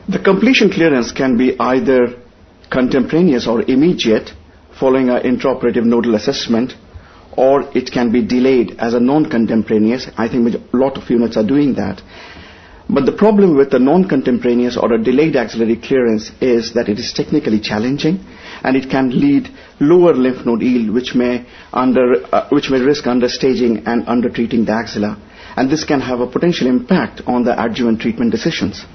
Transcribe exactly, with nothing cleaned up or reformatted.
The completion clearance can be either contemporaneous or immediate following an intraoperative nodal assessment, or it can be delayed as a non-contemporaneous. I think a lot of units are doing that. But the problem with the non-contemporaneous or a delayed axillary clearance is that it is technically challenging, and it can lead lower lymph node yield, which may under uh, which may risk understaging and undertreating the axilla, and this can have a potential impact on the adjuvant treatment decisions.